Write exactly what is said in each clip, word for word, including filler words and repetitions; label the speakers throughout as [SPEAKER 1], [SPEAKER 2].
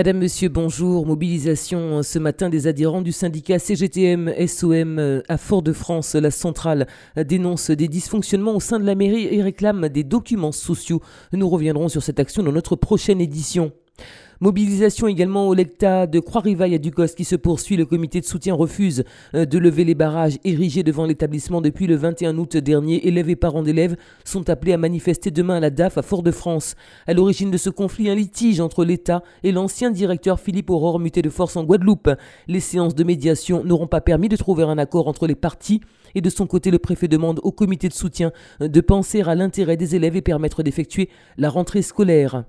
[SPEAKER 1] Madame, Monsieur, bonjour. Mobilisation ce matin des adhérents du syndicat C G T M S O M à Fort-de-France. La centrale dénonce des dysfonctionnements au sein de la mairie et réclame des documents sociaux. Nous reviendrons sur cette action dans notre prochaine édition. Mobilisation également au lecta de Croix-Rivaille à Ducos qui se poursuit. Le comité de soutien refuse de lever les barrages érigés devant l'établissement depuis le vingt et un août dernier. Élèves et parents d'élèves sont appelés à manifester demain à la D A F à Fort-de-France. À l'origine de ce conflit, un litige entre l'État et l'ancien directeur Philippe Aurore, muté de force en Guadeloupe. Les séances de médiation n'auront pas permis de trouver un accord entre les parties. Et de son côté, le préfet demande au comité de soutien de penser à l'intérêt des élèves et permettre d'effectuer la rentrée scolaire.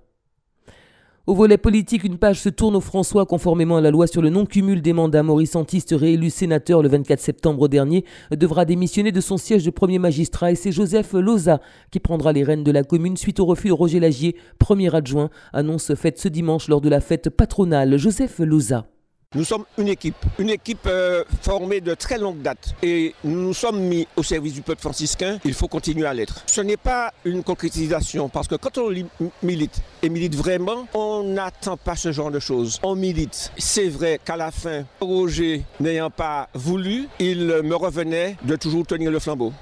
[SPEAKER 1] Au volet politique, une page se tourne au François. Conformément à la loi sur le non-cumul des mandats, Maurice Antiste, réélu sénateur le vingt-quatre septembre dernier, devra démissionner de son siège de premier magistrat et c'est Joseph Loza qui prendra les rênes de la commune suite au refus de Roger Lagier, premier adjoint. Annonce faite ce dimanche lors de la fête patronale. Joseph Loza.
[SPEAKER 2] Nous sommes une équipe, une équipe euh, formée de très longue date et nous nous sommes mis au service du peuple franciscain, il faut continuer à l'être. Ce n'est pas une concrétisation parce que quand on milite et milite vraiment, on n'attend pas ce genre de choses. On milite. C'est vrai qu'à la fin, Roger n'ayant pas voulu, il me revenait de toujours tenir le flambeau.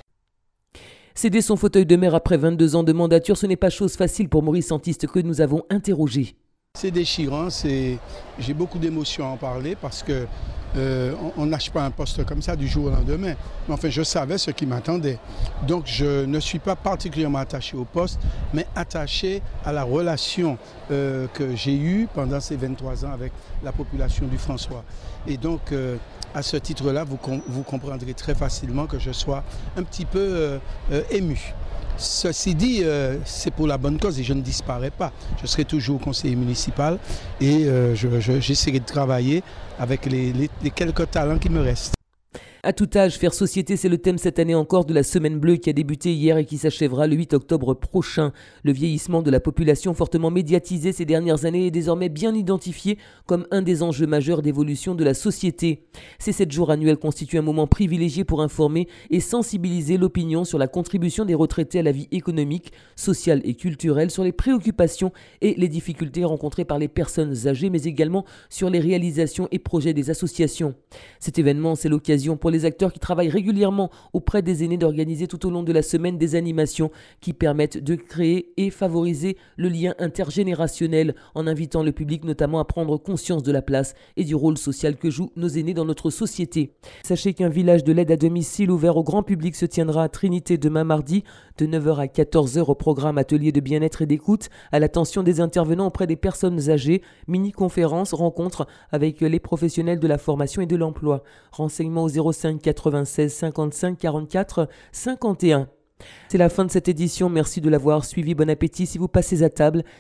[SPEAKER 1] Céder son fauteuil de maire après vingt-deux ans de mandature, ce n'est pas chose facile pour Maurice Antiste que nous avons interrogé.
[SPEAKER 3] C'est déchirant, c'est... j'ai beaucoup d'émotions à en parler parce que euh, on ne lâche pas un poste comme ça du jour au lendemain. Mais enfin, je savais ce qui m'attendait. Donc je ne suis pas particulièrement attaché au poste, mais attaché à la relation euh, que j'ai eue pendant ces vingt-trois ans avec la population du François. Et donc, euh, à ce titre-là, vous, com- vous comprendrez très facilement que je sois un petit peu euh, euh, ému. Ceci dit, euh, c'est pour la bonne cause et je ne disparais pas. Je serai toujours conseiller municipal et euh, je, je, j'essaierai de travailler avec les, les, les quelques talents qui me restent.
[SPEAKER 1] À tout âge, faire société, c'est le thème cette année encore de la Semaine Bleue qui a débuté hier et qui s'achèvera le huit octobre prochain. Le vieillissement de la population fortement médiatisé ces dernières années est désormais bien identifié comme un des enjeux majeurs d'évolution de la société. Ces sept jours annuels constituent un moment privilégié pour informer et sensibiliser l'opinion sur la contribution des retraités à la vie économique, sociale et culturelle, sur les préoccupations et les difficultés rencontrées par les personnes âgées, mais également sur les réalisations et projets des associations. Cet événement, c'est l'occasion pour les acteurs qui travaillent régulièrement auprès des aînés d'organiser tout au long de la semaine des animations qui permettent de créer et favoriser le lien intergénérationnel en invitant le public notamment à prendre conscience de la place et du rôle social que jouent nos aînés dans notre société. Sachez qu'un village de l'aide à domicile ouvert au grand public se tiendra à Trinité demain mardi de neuf heures à quatorze heures au programme atelier de bien-être et d'écoute à l'attention des intervenants auprès des personnes âgées, mini-conférences, rencontres avec les professionnels de la formation et de l'emploi. Renseignements au zéro cinq quatre-vingt-seize cinquante-cinq quarante-quatre cinquante et un. C'est la fin de cette édition, merci de l'avoir suivi, bon appétit si vous passez à table